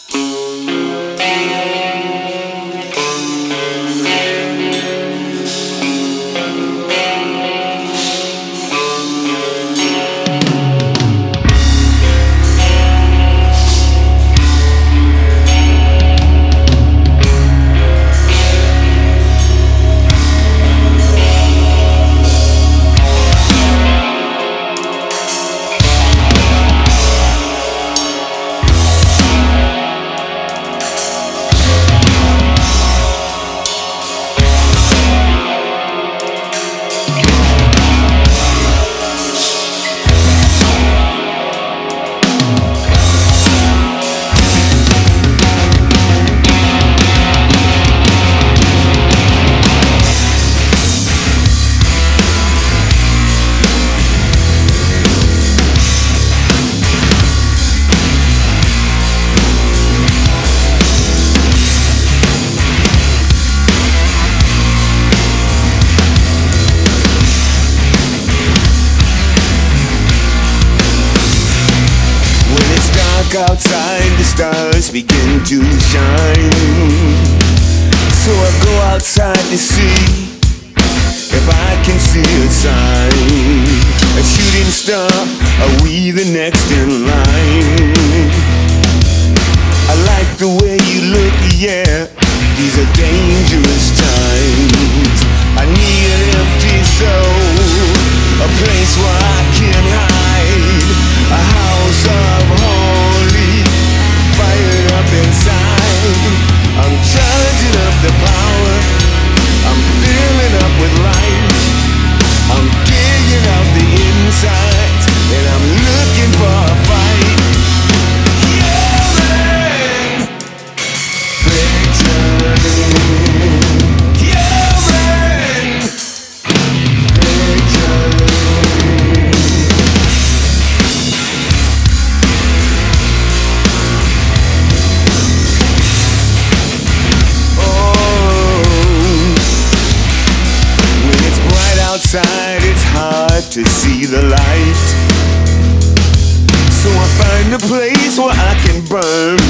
Outside, the stars begin to shine. So I go outside to see if I can see a sign. A shooting star, are we the next in line? I like the way you look, yeah. These are dangerous times. I need an empty soul, a place where I can hide, a house of holy, fired up inside. I'm charging up the power, I'm filling up with light, I'm digging out the insides, and I'm looking for a fight. Human victory. Outside, it's hard to see the light, so I find a place where I can burn